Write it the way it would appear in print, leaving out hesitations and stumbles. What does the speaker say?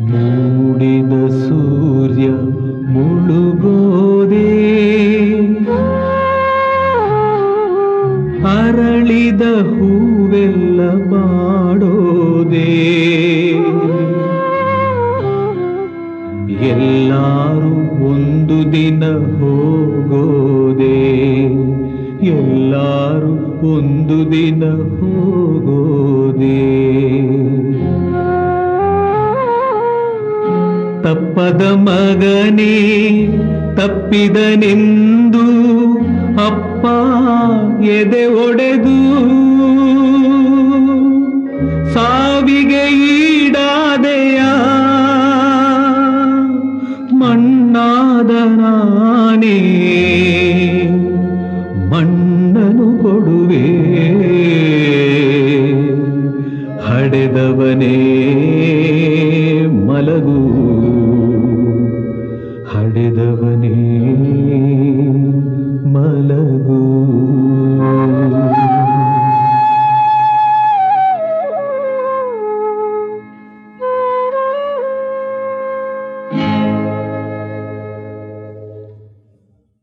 ಮೂಡಿದ ಸೂರ್ಯ ಮುಳುಗೋದೆ, ಅರಳಿದ ಹೂವೆಲ್ಲ ಬಾಡೋದೆ. ಎಲ್ಲಾರು ಒಂದು ದಿನ ಹೋಗೋದೆ, ಎಲ್ಲಾರು ಒಂದು ದಿನ ಹೋಗೋದೆ. ತಪ್ಪದ ಮಗನೇ ತಪ್ಪಿದನೆಂದು ಅಪ್ಪ ಎದೆ ಒಡೆದು ಸಾವಿಗೆ ಈಡಾದೆಯ, ಮಣ್ಣಾದ ನಾನೇ ಮಣ್ಣನು ಕೊಡುವೆ. ಹಡೆದವನೇ ಮಲಗು.